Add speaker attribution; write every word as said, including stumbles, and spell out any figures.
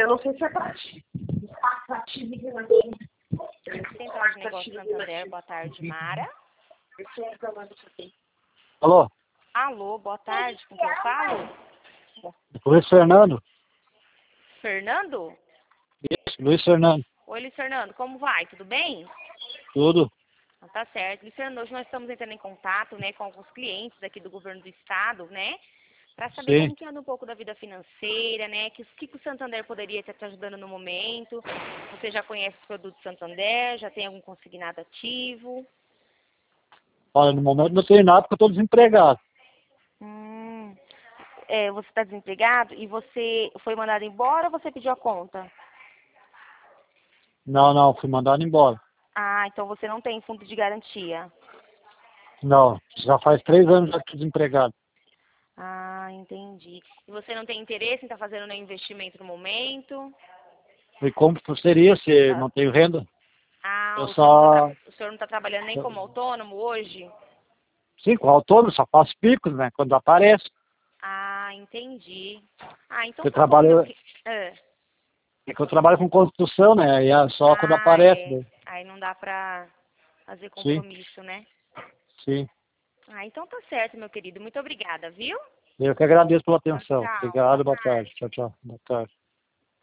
Speaker 1: eu não sei se é atrativo.
Speaker 2: Central de Negócios Santander, boa tarde, Mara.
Speaker 3: Alô?
Speaker 2: Alô, boa tarde, com quem eu falo?
Speaker 3: Luiz Fernando?
Speaker 2: Fernando?
Speaker 3: Isso, Luiz Fernando.
Speaker 2: Oi, Luiz Fernando, como vai? Tudo bem?
Speaker 3: Tudo.
Speaker 2: Ah, tá certo. Luiz Fernando, hoje nós estamos entrando em contato, né, com alguns clientes aqui do governo do estado, né, para saber
Speaker 3: Sim.
Speaker 2: como que anda um pouco da vida financeira, né, que o que, que o Santander poderia estar te ajudando no momento. Você já conhece os produtos Santander, já tem algum consignado ativo?
Speaker 3: Olha, no momento não tenho nada porque eu estou desempregado.
Speaker 2: Hum, é, você está desempregado e você foi mandado embora ou você pediu a conta?
Speaker 3: Não, não, fui mandado embora.
Speaker 2: Ah, então você não tem fundo de garantia.
Speaker 3: Não, já faz três anos que eu estou desempregado.
Speaker 2: Ah, entendi. E você não tem interesse em estar fazendo nenhum investimento no momento?
Speaker 3: E como que seria se não tenho renda?
Speaker 2: Ah,
Speaker 3: Eu
Speaker 2: o senhor não
Speaker 3: só...
Speaker 2: está o senhor não tá trabalhando nem como autônomo hoje?
Speaker 3: Sim, com autônomo, só faço picos, né? Quando aparece.
Speaker 2: Ah, entendi. Ah, então
Speaker 3: Eu
Speaker 2: tá bom, meu
Speaker 3: trabalho...
Speaker 2: que... Ah,
Speaker 3: É que eu trabalho com construção, né? E é só quando
Speaker 2: ah,
Speaker 3: aparece,
Speaker 2: é.
Speaker 3: né?
Speaker 2: Aí não dá pra fazer
Speaker 3: Sim,
Speaker 2: compromisso, né?
Speaker 3: sim.
Speaker 2: Ah, então tá certo, meu querido. Muito obrigada, viu?
Speaker 3: Eu que agradeço pela
Speaker 2: Tchau,
Speaker 3: atenção.
Speaker 2: tchau. Boa
Speaker 3: Obrigado, boa tarde.
Speaker 2: tarde.
Speaker 3: Tchau, tchau. Boa tarde.